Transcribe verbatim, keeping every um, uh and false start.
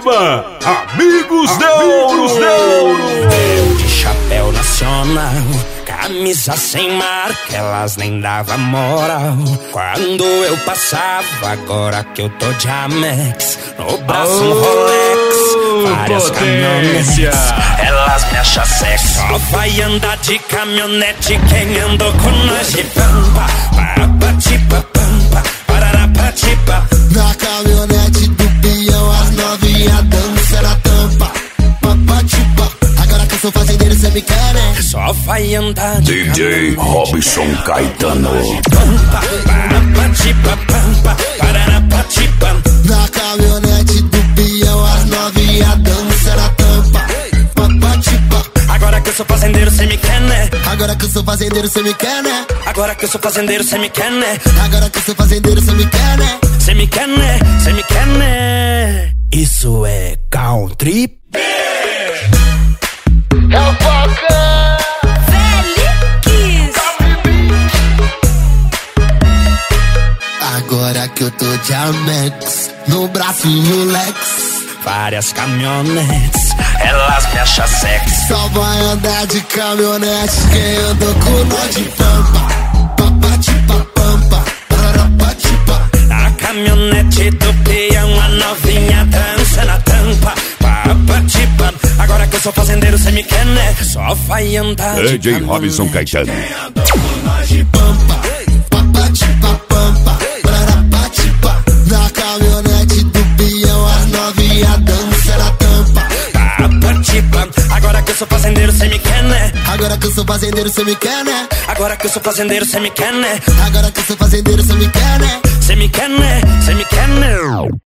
Pampa, Amigos de Ouro. Eu de chapéu nacional, camisa sem marca, elas nem davam moral. Quando eu passava, agora que eu tô de Amex, no braço um Rolex, várias caminhonetes, elas me acham sexy. Só vai andar de caminhonete quem andou com nós de Pampa. Papatipa, pampa, pararapatipa. Na caminhonete do peão, as novinha dança na tampa. Papatipa, agora que eu sou fazendeiro, cê me quer, né? Só vai andar de D J Robson Caetano. Pampa, papatipa, pampa, pararapatipa. Na caminhonete do peão, as novinha dança na tampa. Papatipa, agora que eu sou fazendeiro, cê me quer, né? agora que eu sou fazendeiro, cê me quer, né? Agora que eu sou fazendeiro, cê me quer, né? Agora que eu sou fazendeiro, cê me quer, né? Cê me quer, né? Cê me quer, né? Isso é country. É o Foca Feliz. Agora que eu tô de Amex, no braço um Rolex, Várias caminhonetes, elas me acham sexy. só vai andar de caminhonete quem andou com nós de Pampa. Papatipa, pampa, pararapatipa. Na caminhonete do peão, a novinha dança na tampa. Papatipa, agora que eu sou fazendeiro, cê me quer, né? Só vai andar de D J Robson Caetano. Pampa, papatipa, pampa, pararapatipa. Na caminhonete do peão, as novinha dança na tampa. Papatipa, agora que eu sou fazendeiro, cê me quer, né? Agora que eu sou fazendeiro, cê me quer, né? Agora que eu sou fazendeiro, cê me quer, né? Agora que eu sou fazendeiro, cê me quer, né? Cê me quer, né? Cê me quer, né?